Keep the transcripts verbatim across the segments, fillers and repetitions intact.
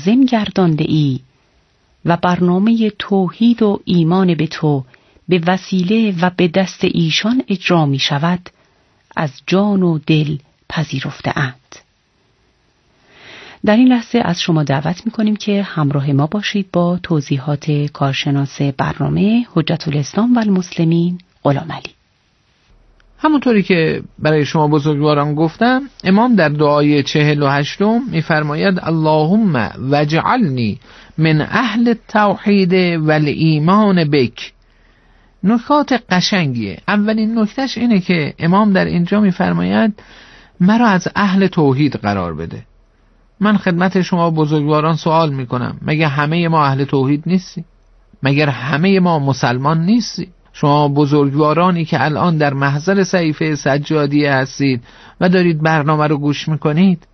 لازم گردانده ای و برنامه توحید و ایمان به تو به وسیله و به دست ایشان اجرا می شود، از جان و دل پذیرفته اند. در این لحظه از شما دعوت می کنیم که همراه ما باشید با توضیحات کارشناس برنامه حجت الاسلام و المسلمین غلام علی. همونطوری که برای شما بزرگواران گفتم، امام در دعای چهل و هشتم می‌فرماید اللهم وجعلنی من اهل التوحید والایمان بک. نکات قشنگیه. اولین نکتهش اینه که امام در اینجا می‌فرماید مرا از اهل توحید قرار بده. من خدمت شما بزرگواران سوال میکنم، مگر همه ما اهل توحید نیستی؟ مگر همه ما مسلمان نیستی؟ شما بزرگوارانی که الان در محضر صحیفه سجادیه هستید و دارید برنامه رو گوش میکنید،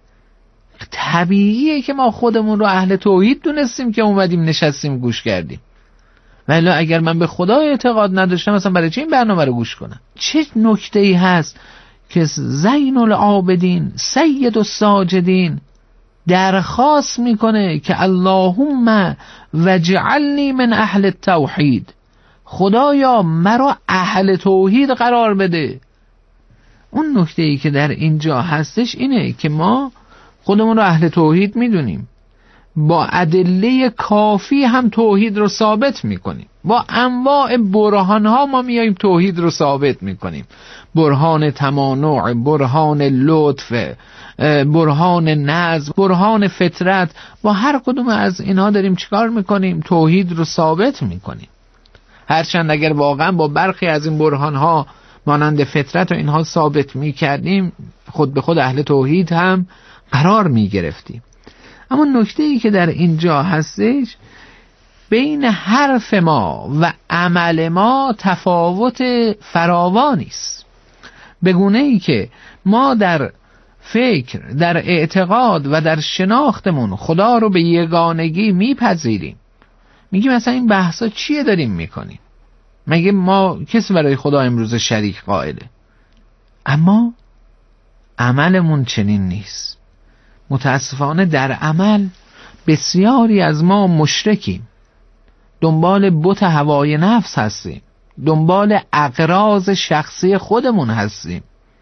طبیعیه که ما خودمون رو اهل توحید دونستیم که اومدیم نشستیم گوش کردیم. ولی اگر من به خدا اعتقاد نداشتم، مثلا برای چه این برنامه رو گوش کنم؟ چه نکته‌ای هست که زین العابدین سید الساجدین درخواست میکنه که اللهم وجعلنی من اهل التوحید، خدایا مرا اهل توحید قرار بده. اون نکته‌ای که در اینجا هستش اینه که ما خودمون رو اهل توحید میدونیم، با ادله کافی هم توحید رو ثابت میکنیم، با انواع برهانها ما میاییم توحید رو ثابت میکنیم، برهان تمانع، برهان لطف، برهان نظم، برهان فطرت. با هر کدوم از اینها داریم چیکار میکنیم؟ توحید رو ثابت میکنیم. هرچند اگر واقعا با برخی از این برهانها مانند فطرت و اینها ثابت میکردیم، خود به خود اهل توحید هم قرار میگرفتیم. اما نکته‌ای که در اینجا هستش، بین حرف ما و عمل ما تفاوت فراوانی است، به گونه‌ای که ما در فکر، در اعتقاد و در شناختمون خدا رو به یگانگی میپذیریم. میگیم مثلا این بحثا چیه داریم میکنیم؟ مگه ما کسی برای خدا امروز شریک قائله؟ اما عملمون چنین نیست. متاسفانه در عمل بسیاری از ما مشرکیم، دنبال بت هوای نفس هستیم، دنبال اغراض شخصی خودمون هستیم،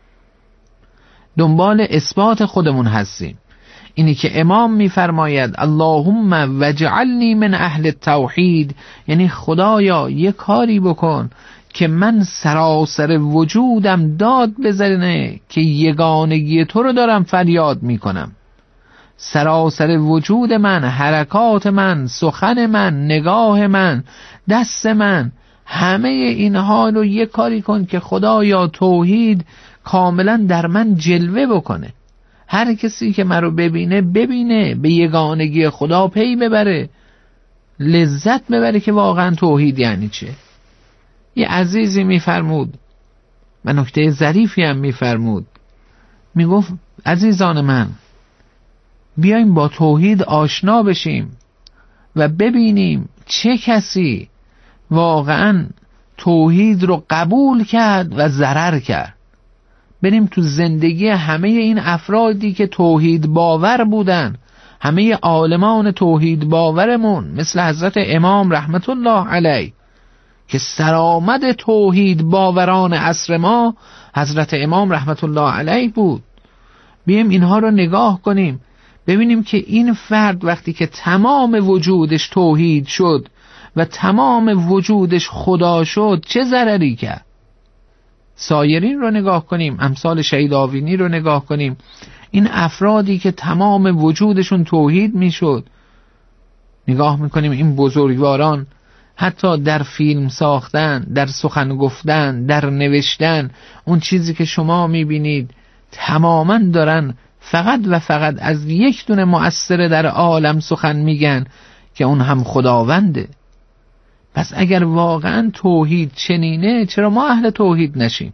دنبال اثبات خودمون هستیم. اینی که امام میفرماید اللهم وجعلنی من اهل التوحید، یعنی خدایا یک کاری بکن که من سراسر وجودم داد بزنه که یگانگی تو رو دارم فریاد میکنم. سراسر وجود من، حرکات من، سخن من، نگاه من، دست من، همه اینها رو یک کاری کن که خدایا توحید کاملا در من جلوه بکنه. هر کسی که من رو ببینه ببینه به یگانگی خدا پی ببره، لذت ببره که واقعا توحید یعنی چه. یه عزیزی میفرمود و نکته ظریفی هم میفرمود، میگفت عزیزان من، بیایم با توحید آشنا بشیم و ببینیم چه کسی واقعا توحید رو قبول کرد و ضرر کرد. بریم تو زندگی همه این افرادی که توحید باور بودن، همه عالمان توحید باورمون، مثل حضرت امام رحمت الله علیه که سرآمد توحید باوران عصر ما حضرت امام رحمت الله علیه بود. بیایم اینها رو نگاه کنیم، ببینیم که این فرد وقتی که تمام وجودش توحید شد و تمام وجودش خدا شد چه ضرری کرد. سایرین رو نگاه کنیم، امثال شهید آوینی رو نگاه کنیم، این افرادی که تمام وجودشون توحید میشد، نگاه میکنیم این بزرگواران حتی در فیلم ساختن، در سخن گفتن، در نوشتن، اون چیزی که شما میبینید تماما دارن فقط و فقط از یک دونه مؤثر در عالم سخن میگن که اون هم خداونده. پس اگر واقعا توحید چنینه، چرا ما اهل توحید نشیم؟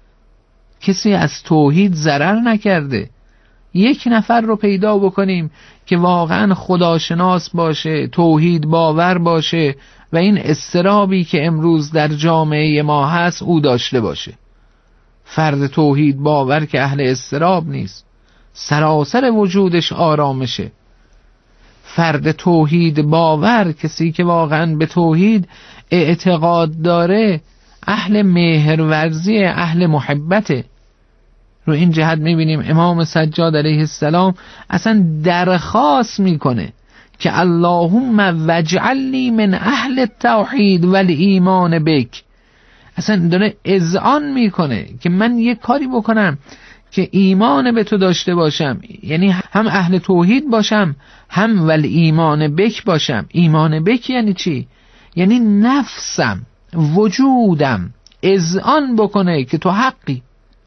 کسی از توحید ضرر نکرده. یک نفر رو پیدا بکنیم که واقعا خداشناس باشه، توحید باور باشه و این اضطرابی که امروز در جامعه ما هست او داشته باشه. فرد توحید باور که اهل اضطراب نیست، سراسر وجودش آرامشه. فرد توحید باور، کسی که واقعا به توحید اعتقاد داره، اهل مهرورزی، اهل محبته. رو این جهت میبینیم امام سجاد علیه السلام اصلا درخواست میکنه که اللهم واجعلنی من اهل التوحید والایمان بک. اصلا داره اذعان میکنه که من یک کاری بکنم که ایمان به تو داشته باشم، یعنی هم اهل توحید باشم هم والایمان بک باشم. ایمان بک یعنی چی؟ یعنی نفسم، وجودم اذعان بکنه که تو حقی،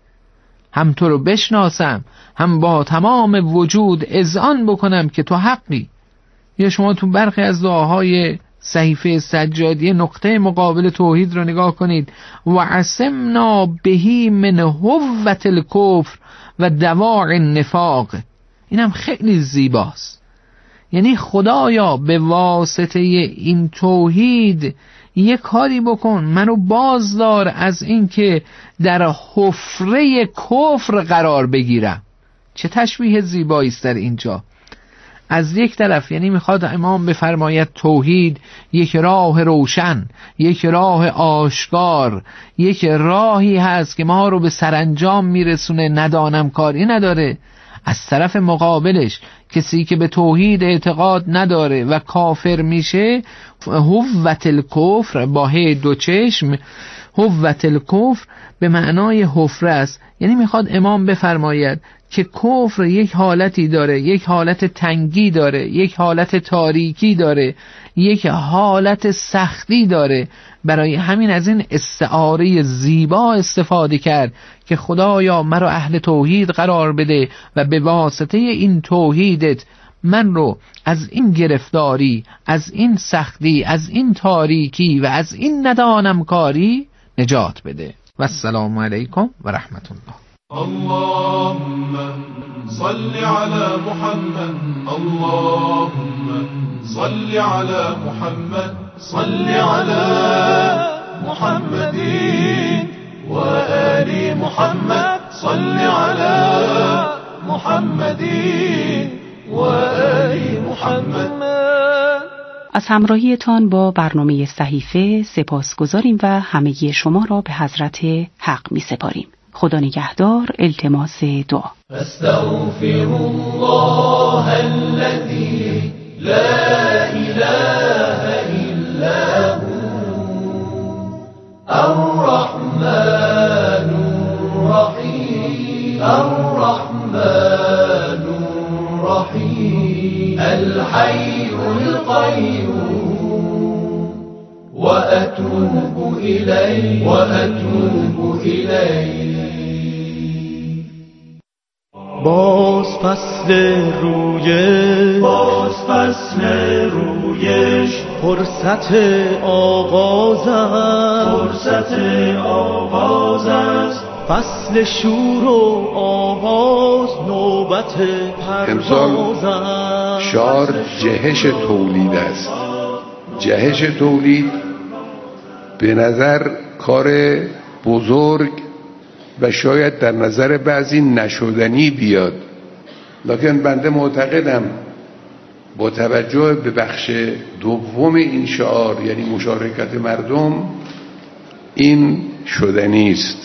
هم تو رو بشناسم، هم با تمام وجود اذعان بکنم که تو حقی. یا شما تو برخی از دعاهای صحیفه سجادی نقطه مقابل توحید رو نگاه کنید، و عصمنا بهی من هوة الکفر و دواع النفاق. اینم خیلی زیباست. یعنی خدایا به واسطه این توحید یک کاری بکن، منو بازدار از این که در حفره کفر قرار بگیرم. چه تشبیه زیبایی است در اینجا. از یک طرف یعنی میخواد امام بفرماید توحید یک راه روشن، یک راه آشکار، یک راهی هست که ما رو به سرانجام میرسونه، ندانم کاری نداره. از طرف مقابلش کسی که به توحید اعتقاد نداره و کافر میشه، هوة الکفر با هی دو چشم، هوة الکفر به معنای حفره است. یعنی میخواد امام بفرماید که کفر یک حالتی داره، یک حالت تنگی داره، یک حالت تاریکی داره، یک حالت سختی داره. برای همین از این استعاره زیبا استفاده کرد که خدایا مرا اهل توحید قرار بده و به واسطه این توحیدت من رو از این گرفتاری، از این سختی، از این تاریکی و از این ندانم کاری نجات بده. و السلام علیکم و رحمت الله. اللهم صل على محمد، اللهم صل على محمد، صل على محمد وآل محمد، صل على محمد وآل محمد. از همراهیتان با برنامه صحیفه سپاسگزاریم و همگی شما را به حضرت حق می سپاریم. خدا نگهدار. التماس دعا. استغفر الله الذي لا اله الا هو الرحمن الرحيم الرحمن الرحيم الحي القيوم وأتوب إليه وأتوب إليه. باز فصل رویش باز فصل رویش فرصت آغاز است فرصت آغاز است فصل شور و آواز نوبت پرواز است. شعار جهش تولید است. جهش تولید به نظر کار بزرگ و شاید در نظر بعضی نشدنی بیاد، لکن بنده معتقدم با توجه به بخش دوم این شعار یعنی مشارکت مردم این شدنی است.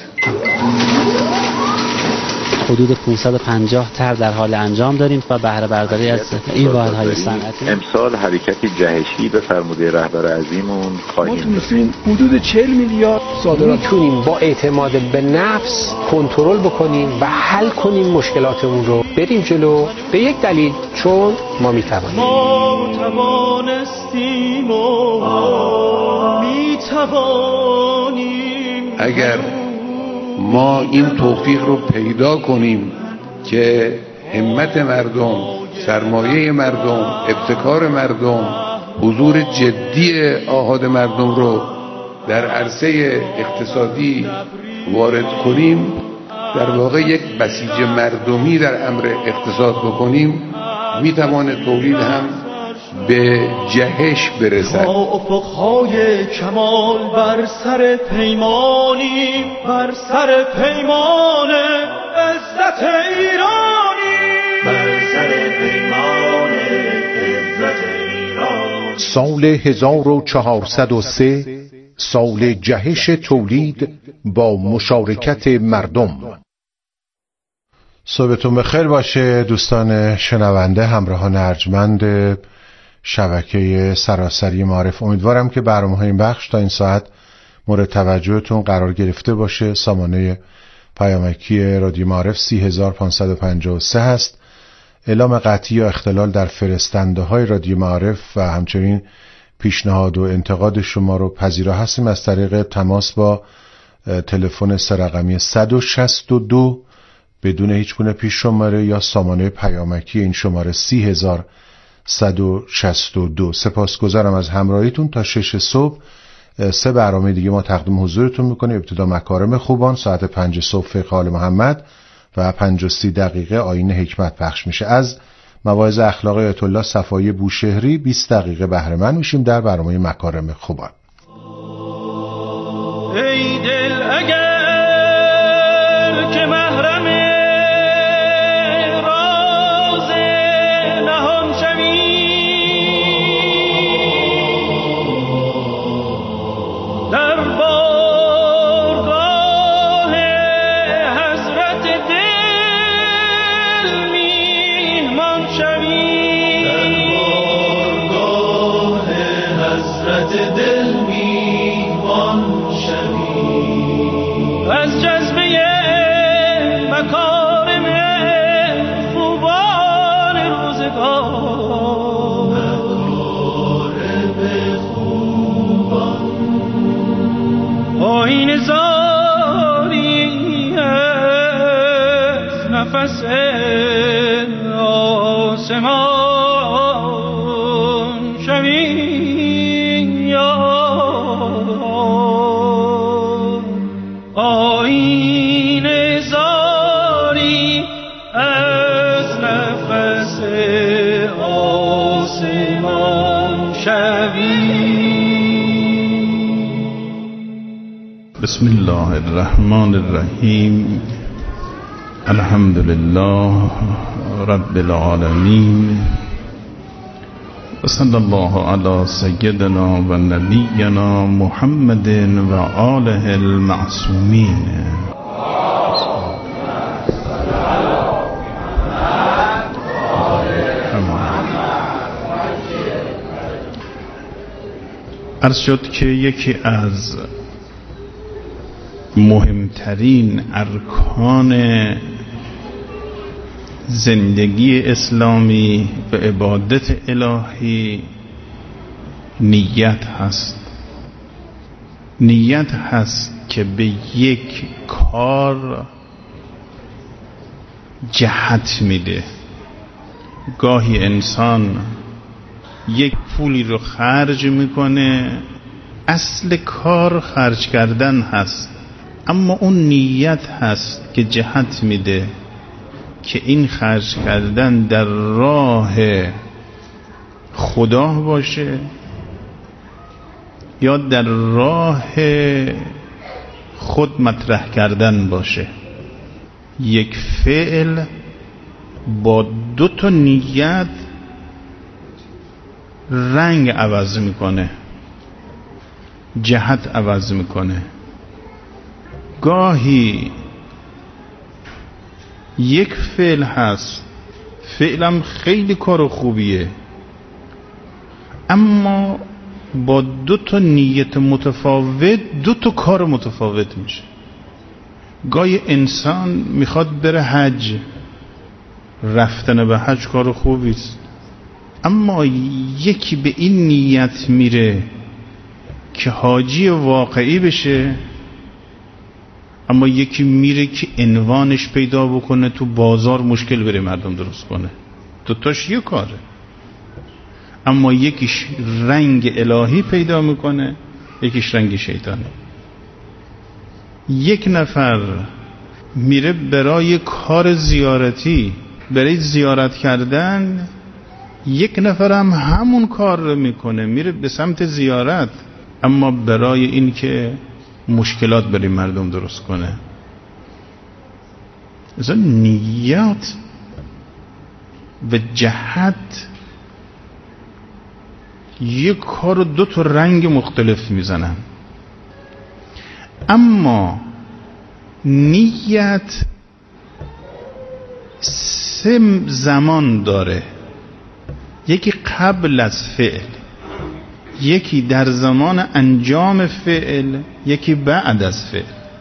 حدود پانصد و پنجاه طرح در حال انجام داریم و بهره برداری از این واحدهای صنعتی. امسال حرکتی جهشی به فرموده رهبر عظیمون خواهیم داشت. ما تونستیم حدود چهل میلیارد صادرات میتونیم با اعتماد به نفس کنترل بکنیم و حل کنیم مشکلاتمون رو، بریم جلو. به یک دلیل، چون ما میتوانیم. ما توانستیم و میتوانیم. اگر ما این توفیق رو پیدا کنیم که همت مردم، سرمایه مردم، ابتکار مردم، حضور جدی آحاد مردم رو در عرصه اقتصادی وارد کنیم، در واقع یک بسیج مردمی در امر اقتصاد بکنیم، میتواند تولید هم به جهش برسد. تا افقهای کمال بر سر پیمانی، بر سر پیمان عزت ایرانی، بر سر پیمان عزت سال هزار و چهارصد و سه سال جهش تولید با مشارکت مردم. صبحتون بخیر باشه دوستان شنونده، همراهان ارجمند شبکه سراسری معارف. امیدوارم که برنامه‌های این بخش تا این ساعت مورد توجهتون قرار گرفته باشه. سامانه پیامکی رادیو معارف سی هزار و پانصد و پنجاه و سه هست. اعلام قطعی یا اختلال در فرستنده های رادیو معارف و همچنین پیشنهاد و انتقاد شما رو پذیرا هستیم از طریق تماس با تلفن سه رقمی صد و شصت و دو بدون هیچ گونه پیش شماره یا سامانه پیامکی این شماره سی هزار و صد و شصت و دو. سپاسگزارم از همراهیتون. تا شش صبح سه برنامه دیگه ما تقدیم حضورتون میکنیم. ابتدا مکارم خوبان ساعت پنج صبح فقه آل محمد و پنج و سی دقیقه آیین حکمت پخش میشه. از مواعظ اخلاقی آیت الله صفایی بوشهری بیست دقیقه بهره مند میشیم در برنامه مکارم خوبان. ای دل اگر که محرم راز نهان شوی، در بارگاه حضرت دل میهمان شوی، در بارگاه حضرت دل میهمان شوی، از جذبه مکارم خوبان روزگار، مکارم خوبان آیین زاری از نفس آسمان شوی، آیین زاری از نفس آسمان شوی. بسم الله الرحمن الرحیم. الحمد لله رب العالمین و صلی الله علی سیدنا و نبینا محمد و آله المعصومین. عرض شد که یکی از مهمترین ارکان زندگی اسلامی و عبادت الهی نیت هست. نیت هست که به یک کار جهت میده. گاهی انسان یک پولی رو خرج میکنه، اصل کار خرج کردن هست، اما اون نیت هست که جهت میده که این خرج کردن در راه خدا باشه یا در راه خود مطرح کردن باشه. یک فعل با دو تا نیت رنگ عوض میکنه، جهت عوض میکنه. گاهی یک فعل هست، فعلم خیلی کار خوبیه، اما با دو تا نیت متفاوت دو تا کار متفاوت میشه. گاهی انسان میخواد بره حج، رفتن به حج کار خوبیست، اما یکی به این نیت میره که حاجی واقعی بشه، اما یکی میره که عنوانش پیدا بکنه تو بازار مشکل بره مردم درست کنه. دوتاش یه کاره، اما یکیش رنگ الهی پیدا میکنه، یکیش رنگ شیطانی. یک نفر میره برای کار زیارتی، برای زیارت کردن، یک نفر هم همون کار رو میکنه، میره به سمت زیارت، اما برای این که مشکلات برای مردم درست کنه. از نیت و جهت یک کار دو تا رنگ مختلف میزنن. اما نیت سه زمان داره، یکی قبل از فعل، یکی در زمان انجام فعل، یکی بعد از فعل.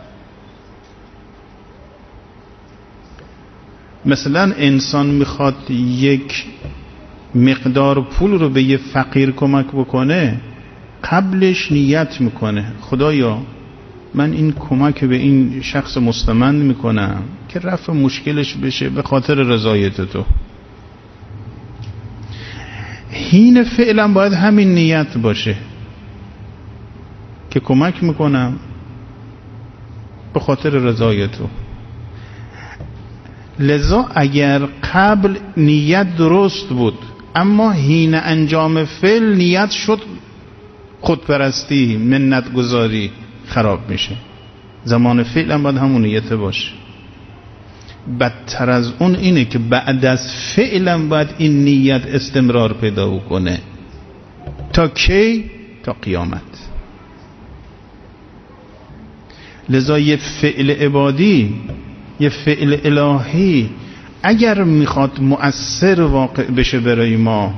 مثلا انسان میخواد یک مقدار پول رو به یه فقیر کمک بکنه، قبلش نیت میکنه خدایا من این کمک به این شخص مستمند میکنم که رفع مشکلش بشه به خاطر رضایت تو. حین فعلا باید همین نیت باشه که کمک میکنم به خاطر رضایت تو. لذا اگر قبل نیت درست بود اما حین انجام فعل نیت شد خودپرستی، منت گذاری، خراب میشه. زمان فعل هم باید همون نیت باشه. بدتر از اون اینه که بعد از فعل هم باید این نیت استمرار پیدا کنه. تا کی؟ تا قیامت. لذا یه فعل عبادی، یه فعل الهی اگر میخواد مؤثر واقع بشه برای ما،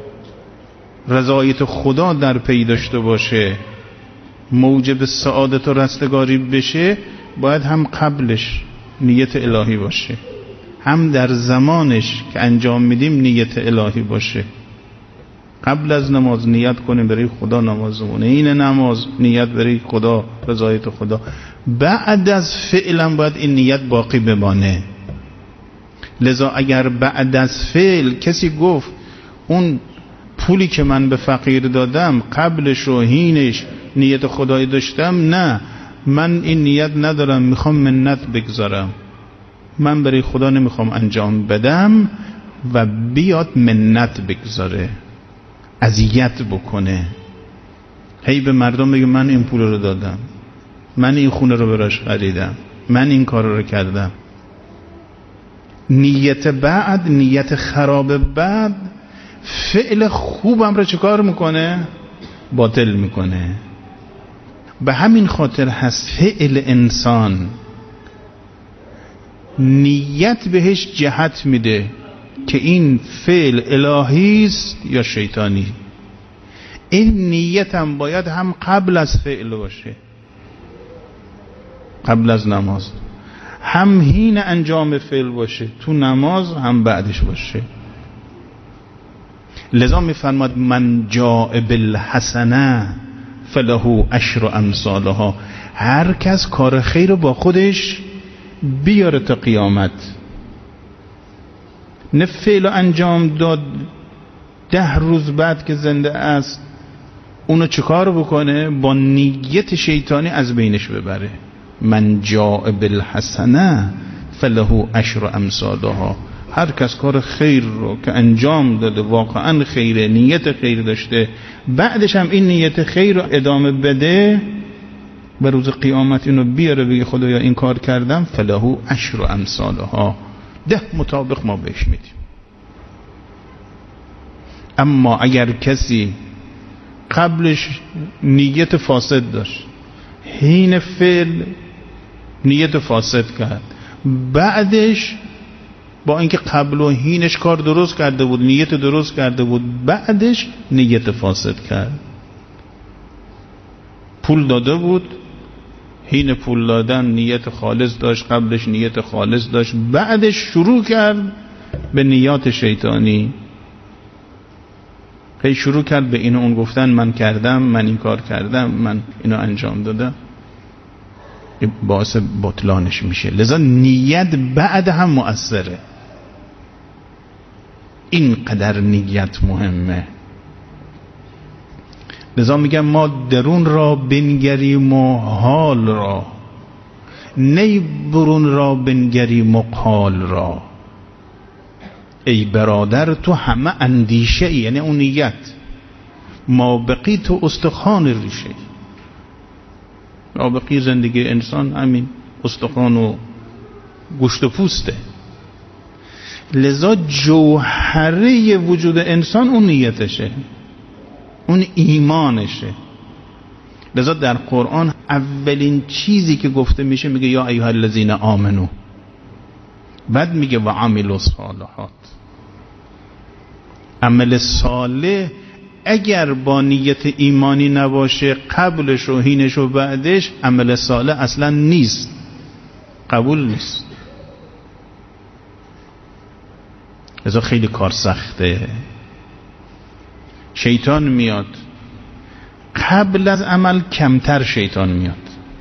رضایت خدا در پی داشته باشه، موجب سعادت و رستگاری بشه، باید هم قبلش نیت الهی باشه، هم در زمانش که انجام میدیم نیت الهی باشه. قبل از نماز نیت کنیم برای خدا نمازمونه، این نماز نیت برای خدا، رضایت خدا. بعد از فعلا باید این نیت باقی بمانه. لذا اگر بعد از فعل کسی گفت اون پولی که من به فقیر دادم قبلش و حینش نیت خدایی داشتم، نه من این نیت ندارم، میخوام منت بگذارم، من برای خدا نمیخوام انجام بدم، و بیاد منت بگذاره، اذیت بکنه، هی به مردم بگه من این پول رو دادم، من این خونه رو براش خریدم، من این کار رو کردم. نیت بعد، نیت خراب بعد، فعل خوبم رو چه کار میکنه؟ باطل میکنه. به همین خاطر هست فعل انسان نیت بهش جهت میده که این فعل الهی است یا شیطانی. این نیت هم باید هم قبل از فعل باشه، قبل از نماز، هم حین انجام فعل باشه، تو نماز هم بعدش باشه. لذا میفرماد من جاء بالحسنه فله عشر امثالها. هر کس کار خیر رو با خودش بیاره تا قیامت. نه فعل انجام داد ده روز بعد که زنده است اونو چیکار بکنه؟ با نیت شیطانی از بینش ببره. من جاء بالحسنه فله عشر امثالها. هر کس کار خیر رو که انجام داده، واقعا خیره، نیت خیر داشته، بعدش هم این نیت خیر رو ادامه بده، به روز قیامت اینو بیاره بگه خدایا این کار کردم، فله عشر امثالها، ده مطابق ما بهش میدیم. اما اگر کسی قبلش نیت فاسد داشت، حین فعل نیت فاسد کرد، بعدش با اینکه قبل و حینش کار درست کرده بود، نیت درست کرده بود، بعدش نیت فاسد کرد. پول داده بود، حین پول دادن نیت خالص داشت، قبلش نیت خالص داشت، بعدش شروع کرد به نیات شیطانی، هی شروع کرد به اینو اون گفتن من کردم، من این کار کردم، من اینو انجام دادم، باعث بطلانش میشه. لذا نیت بعد هم مؤثره. اینقدر نیت مهمه. لذا میگم ما درون را بنگریم و حال را، نی برون را بنگریم و قال را. ای برادر تو همه اندیشه ای، یعنی اون نیت، ما بقی تو استخوان ریشه. ما بقی زندگی انسان همین استخوان و گوشت و پوسته. لذا جوهره وجود انسان اون نیتشه. اون ایمانشه. لذا در قرآن اولین چیزی که گفته میشه میگه یا ایها الذین آمنو، بعد میگه و عملوا الصالحات. عمل صالح اگر با نیت ایمانی نباشه، قبلش و حینش و بعدش، عمل صالح اصلا نیست، قبول نیست. لذا خیلی کار سخته. شیطان میاد قبل از عمل، کمتر شیطان میاد.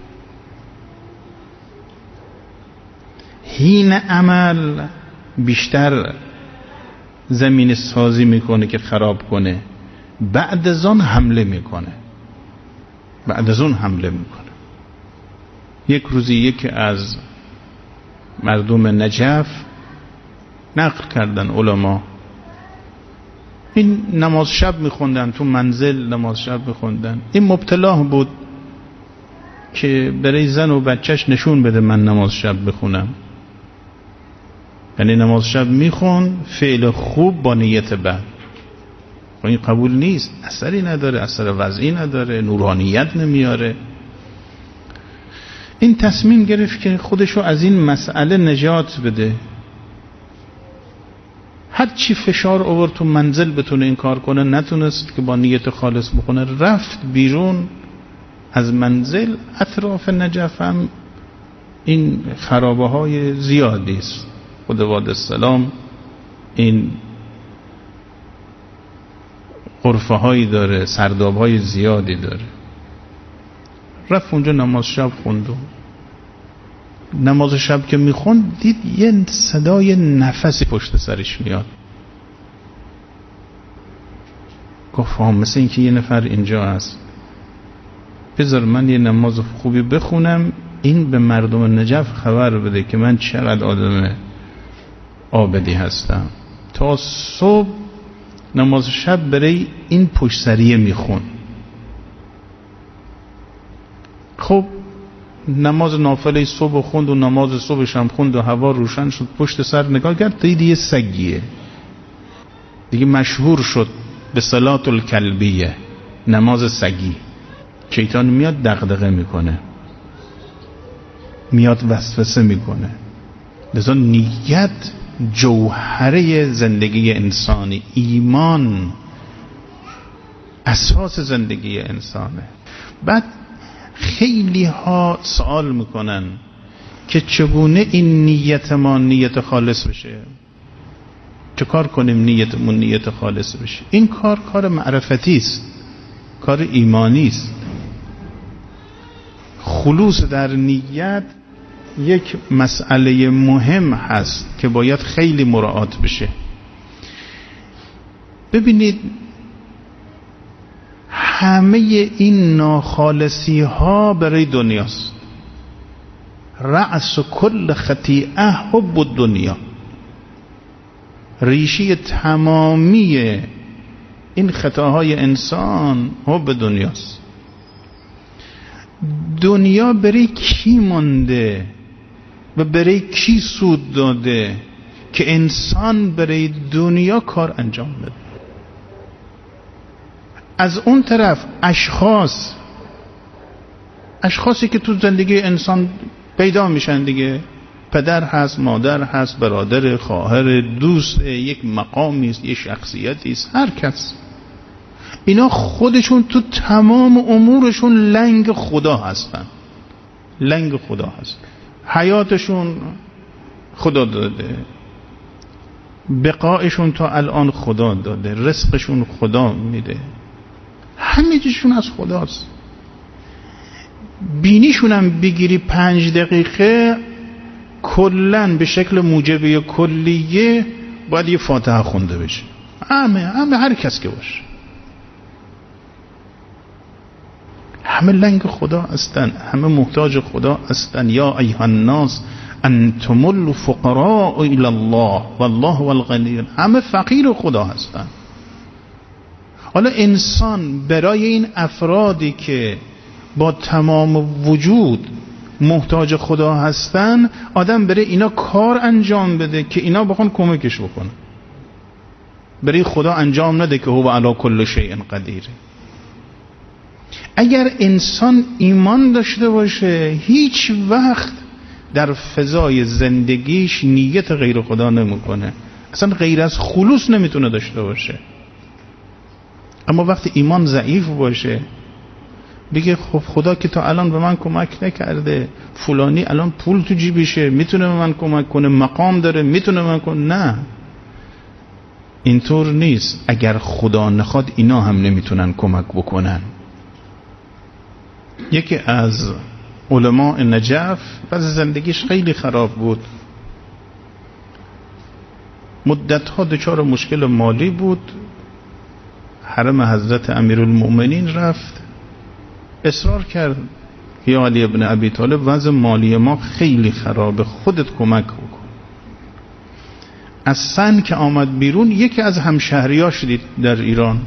حین عمل بیشتر زمین سازی میکنه که خراب کنه، بعد از اون حمله میکنه بعد از اون حمله میکنه. یک روزی یکی از مردم نجف نقل کردن علما، این نماز شب میخوندن تو منزل، نماز شب میخوندن. این مبتلا بود که برای زن و بچهش نشون بده من نماز شب بخونم. یعنی نماز شب میخون فعل خوب با نیت بد، و این قبول نیست، اثری نداره، اثر وضعی نداره، نورانیت نمیاره. این تصمیم گرفت که خودشو از این مسئله نجات بده. هر چی فشار آورد تو منزل بتونه این کار کنه، نتونست که با نیت خالص بخونه. رفت بیرون از منزل. اطراف نجف هم این خرابه های زیادی است، خداوند السلام این غرفه هایی داره، سرداب های زیادی داره. رفت اونجا نماز شب خوند. نماز شب که میخوند دید یه صدای نفسی پشت سرش میاد. گفت فهم مثل این که یه نفر اینجا هست، بذار من یه نماز خوبی بخونم، این به مردم نجف خبر بده که من چقدر آدم عابدی هستم. تا صبح نماز شب برای این پشت سریه میخون. خب نماز نافله صبح خوند و نماز صبحش هم خوند و هوا روشن شد. پشت سر نگاه کرد، دید یه سگیه دیگه، مشهور شد به صلات الکلبیه، نماز سگی. شیطان میاد دغدغه میکنه، میاد وسوسه میکنه. لذا نیت جوهره زندگی انسانی، ایمان اساس زندگی انسانه. بعد خیلی ها سوال میکنن که چگونه این نیت ما نیت خالص بشه، چه کار کنیم نیتمون نیت خالص بشه. این کار کار معرفتی است، کار ایمانی است. خلوص در نیت یک مسئله مهم هست که باید خیلی مراعات بشه. ببینید همه این ناخالصی ها برای دنیاست. رأس کل خطیئه حب الدنیا. ریشه تمامی این خطاهای انسان حب دنیاست. دنیا برای کی مانده و برای کی سود داده که انسان برای دنیا کار انجام بده؟ از اون طرف اشخاص اشخاصی که تو زندگی انسان پیدا میشن دیگه، پدر هست، مادر هست، برادر، خواهر، دوست، یک مقامی است، یک شخصیتی است، هر کس، اینا خودشون تو تمام امورشون لنگ خدا هستن. لنگ خدا هستن. حیاتشون خدا داده، بقایشون تا الان خدا داده، رزقشون خدا میده، همه چیزشون از خداست. بینیشون هم بگیری پنج دقیقه کلن به شکل موجبه کلیه باید یه فاتحه خونده بشه. همه همه هر کس که باشه، همه لنگ خدا هستن، همه محتاج خدا هستن. یا ایها الناس انتم الفقراء الی الله والله هو الغنی. همه فقیر خدا هستن. حالا انسان برای این افرادی که با تمام وجود محتاج خدا هستن، آدم برای اینا کار انجام بده که اینا بخوان کمکش بکنن. برای خدا انجام نده که هو علی کل شیء قدیر. اگر انسان ایمان داشته باشه هیچ وقت در فضای زندگیش نیت غیر خدا نمیکنه، اصلا غیر از خلوص نمیتونه داشته باشه. اما وقتی ایمان ضعیف باشه بگه خب خدا که تا الان به من کمک نکرده، فلانی الان پول تو جیبشه میتونه به من کمک کنه، مقام داره میتونه به من کنه. نه، اینطور نیست. اگر خدا نخواد اینا هم نمیتونن کمک بکنن. یکی از علماء نجف بعد زندگیش خیلی خراب بود، مدتها دچار مشکل مالی بود، حرم حضرت امیرالمؤمنین رفت، اصرار کرد یا علی ابن ابی طالب وضع مالی ما خیلی خرابه، خودت کمک بکن. از سن که آمد بیرون یکی از همشهریاش دید در ایران،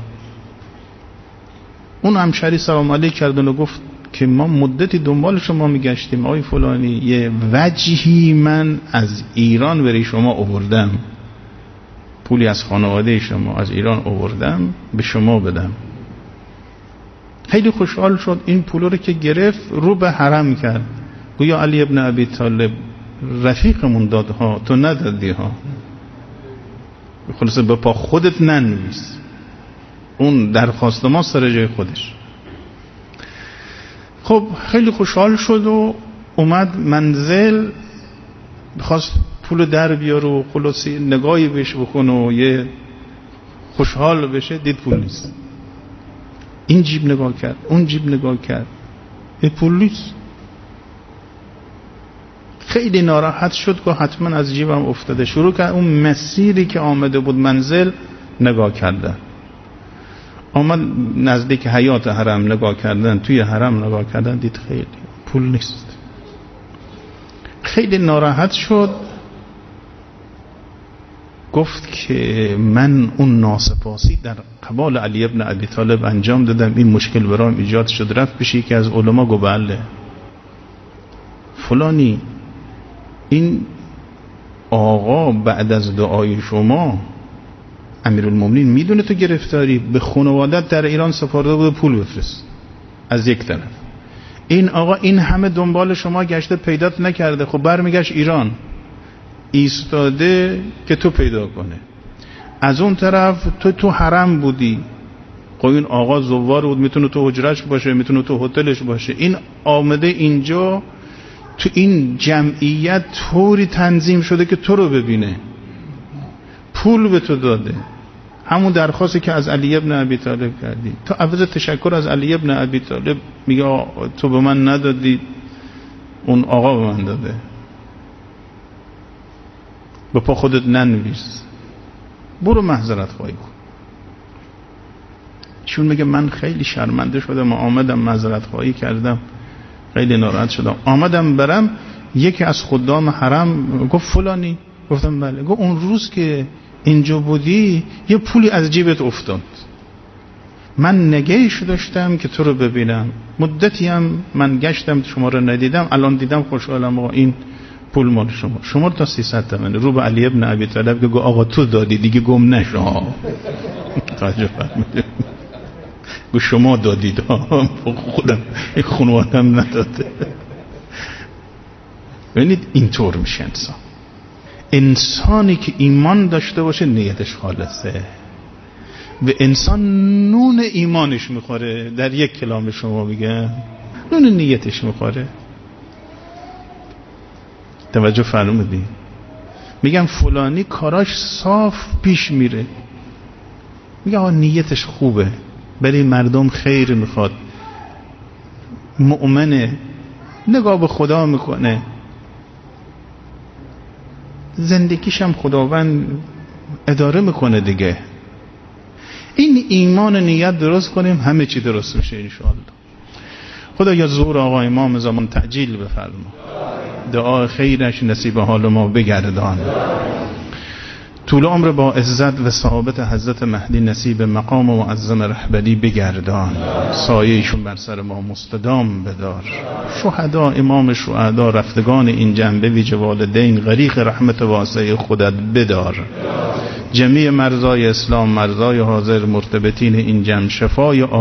اون همشهری سلام علیک کرد و گفت که ما مدتی دنبال شما میگشتیم آقای فلانی، یه وجهی من از ایران برای شما آوردم، پولی از خانواده شما از ایران آوردم به شما بدم. خیلی خوشحال شد، این پول رو که گرفت رو به حرم کرد، گویا علی ابن ابی طالب رفیقمون داد ها، تو ندادی ها، خلاصه به پا خودت ننویس، اون درخواست ما سر جای خودش. خب خیلی خوشحال شد و اومد منزل، بخواست پول در بیاره و خلاصی نگاهی بهش بکنه و یه خوشحال بشه، دید پول نیست. این جیب نگاه کرد، اون جیب نگاه کرد، این پول نیست. خیلی ناراحت شد که حتما از جیبم افتاده. شروع کرد اون مسیری که آمده بود منزل نگاه کرده، آمد نزدیک حیات حرم نگاه کردن، توی حرم نگاه کردن، دید خیلی پول نیست. خیلی ناراحت شد، گفت که من اون ناسپاسی در قبال علی ابن ابی طالب انجام دادم، این مشکل برام ایجاد شد. رفت پیش یکی از علما گفت بله فلانی، این آقا بعد از دعای شما امیرالمومنین میدونه تو گرفتاری، به خانوادت در ایران سپرده بود پول بفرست از یک طرف. این آقا این همه دنبال شما گشته پیدات نکرده، خب برمیگشت ایران ایستاده که تو پیدا کنه. از اون طرف تو تو حرم بودی، خب این آقا زوار بود، میتونه تو حجرش باشه، میتونه تو هتلش باشه. این آمده اینجا تو این جمعیت طوری تنظیم شده که تو رو ببینه، پول به تو داده. همون درخواستی که از علی ابن ابی طالب کردی، تو عوض تشکر از علی ابن ابی طالب میگه تو به من ندادی، اون آقا به من داده. به پا خودت ننویس، برو معذرت خواهی کن. چون میگه من خیلی شرمنده شدم، آمدم معذرت خواهی کردم، خیلی ناراحت شدم، آمدم برم. یکی از خدام حرم گفت فلانی، گفتم بله. گفت اون روز که اینجا بودی یه پولی از جیبت افتاد، من نگهش داشتم که تو رو ببینم، مدتی هم من گشتم شما رو ندیدم، الان دیدم خوشحالم. آقا این پول مال شما، شما تا سیصد تومن. رو به علی ابن ابی طالب که گفت آقا تو دادی دیگه گم نشو. توجه فرمودید، گفت شما دادید، خودم این خانواده‌ام نداده. ببینید اینطور میشه انسان. انسانی که ایمان داشته باشه نیتش خالصه و انسان نون ایمانش میخوره. در یک کلام شما بگم نون نیتش میخوره. توجه فرمودید؟ میگم فلانی کاراش صاف پیش میره، میگه آقا نیتش خوبه، برای مردم خیر میخواد، مؤمنه، نگاه به خدا میکنه، زندگیش هم خداوند اداره میکنه دیگه. این ایمان نیت درست کنیم همه چی درست میشه انشاءالله. خدا یا ظهور آقا امام زمان تعجیل بفرما، دعا خیرش نصیب حال ما بگردان. طول عمر با عزت و ثابت حضرت مهدی نصیب مقام و معظم رهبری بگردان، سایه‌شون بر سر ما مستدام بدار. شهدا، امام شهدا، رفتگان این جنبه ویژه والدین، غریق رحمت واسع خودت بدار. جمیع مرزای اسلام، مرزای حاضر، مرتبطین این جمع، شفای